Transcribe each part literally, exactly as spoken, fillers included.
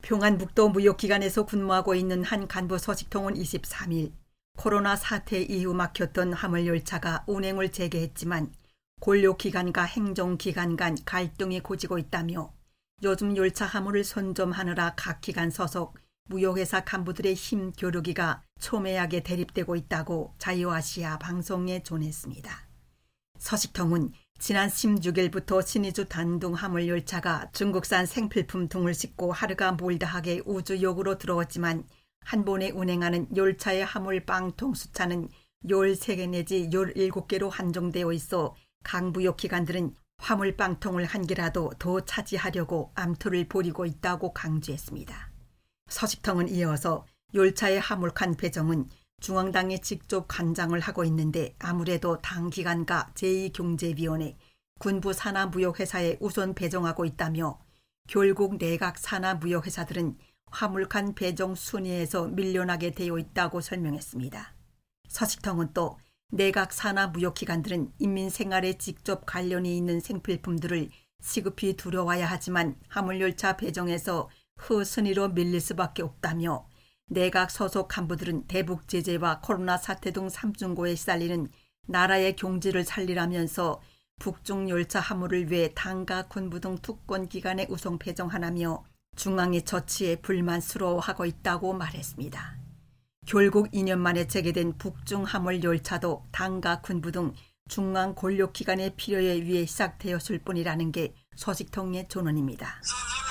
평안북도 무역기관에서 근무하고 있는 한 간부 서식통은 이십삼 일 코로나 사태 이후 막혔던 화물열차가 운행을 재개했지만 권력기관과 행정기관 간 갈등이 고지고 있다며 요즘 열차 화물을 선점하느라 각 기관 소속 무역회사 간부들의 힘 겨루기가 첨예하게 대립되고 있다고 자유아시아 방송에 전했습니다. 서식통은 지난 십육 일부터 신의주 단둥 화물열차가 중국산 생필품 등을 싣고 하루가 몰다하게 우주역으로 들어왔지만 한 번에 운행하는 열차의 화물 빵통 숫자는 열세 개 내지 열일곱 개로 한정되어 있어 강부역 기관들은 화물 빵통을 한 개라도 더 차지하려고 암투를 벌이고 있다고 강조했습니다. 서식통은 이어서 열차의 화물칸 배정은 중앙당이 직접 관장을 하고 있는데 아무래도 당 기관과 제이 경제위원회, 군부 산하무역회사에 우선 배정하고 있다며 결국 내각 산하무역회사들은 화물칸 배정 순위에서 밀려나게 되어 있다고 설명했습니다. 서식통은 또 내각 산하무역기관들은 인민생활에 직접 관련이 있는 생필품들을 시급히 두려워야 하지만 화물열차 배정에서 허순위로 밀릴 수밖에 없다며 내각 소속 간부들은 대북 제재와 코로나 사태 등 삼중고에 시달리는 나라의 경제를 살리라면서 북중 열차 화물을 위해 당과 군부 등 특권기관에 우선 배정하라며 중앙의 처치에 불만스러워하고 있다고 말했습니다. 결국 이 년 만에 재개된 북중 화물 열차도 당과 군부 등 중앙 권력기관의 필요에 의해 시작되었을 뿐이라는 게 서식통의 전언입니다.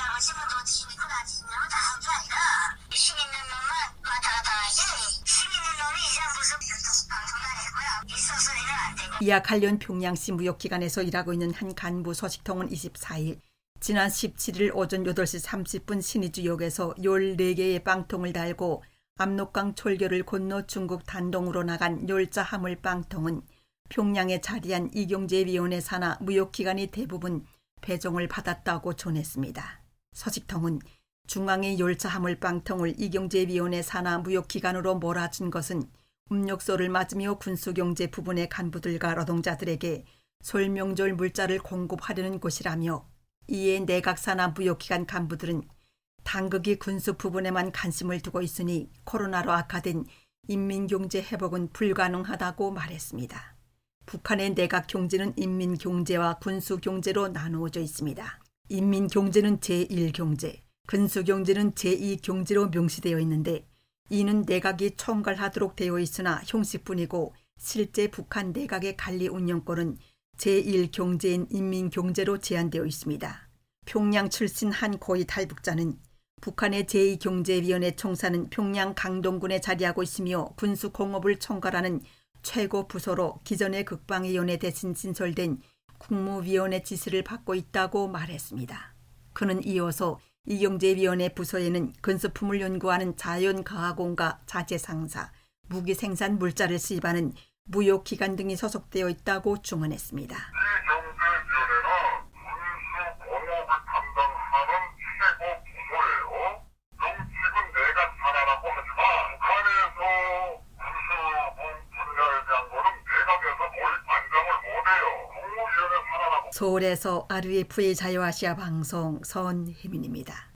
이와 관련 평양시 무역기관에서 일하고 있는 한 간부 서식통은 이십사 일 지난 십칠 일 오전 여덟 시 삼십 분 신의주역에서 열네 개의 빵통을 달고 압록강 철교를 건너 중국 단동으로 나간 열차 화물 빵통은 평양에 자리한 이경제위원회 산하 무역기관이 대부분 배정을 받았다고 전했습니다. 서식통은 중앙의 열차 화물 빵통을 이경제위원회 산하 무역기관으로 몰아준 것은 음력서를 맞으며 군수경제 부분의 간부들과 노동자들에게 설명절 물자를 공급하려는 것이라며 이에 내각 산하 무역기관 간부들은 당국이 군수 부분에만 관심을 두고 있으니 코로나로 악화된 인민경제 회복은 불가능하다고 말했습니다. 북한의 내각 경제는 인민경제와 군수경제로 나누어져 있습니다. 인민경제는 제일 경제, 군수경제는 제이 경제로 명시되어 있는데 이는 내각이 총괄하도록 되어 있으나 형식뿐이고 실제 북한 내각의 관리 운영권은 제일 경제인 인민경제로 제한되어 있습니다. 평양 출신 한 고위 탈북자는 북한의 제이 경제위원회 총사는 평양 강동군에 자리하고 있으며 군수공업을 총괄하는 최고 부서로 기존의 국방위원회 대신 신설된 국무위원회 지시를 받고 있다고 말했습니다. 그는 이어서 이경제위원회 부서에는 군수품을 연구하는 자연과학원과 자재상사, 무기생산 물자를 수입하는 무역기관 등이 소속되어 있다고 증언했습니다. 이경제위원회는 군수공업을 담당하는 최고 부서예요. 정식은 내각 산하라고 하지만 북한에서 군수본 분야에 대한 거는 내각에서 거의 관장을 못해요. 국무위원회 산하라고. 서울에서 알유에프의 자유아시아 방송 선혜민입니다.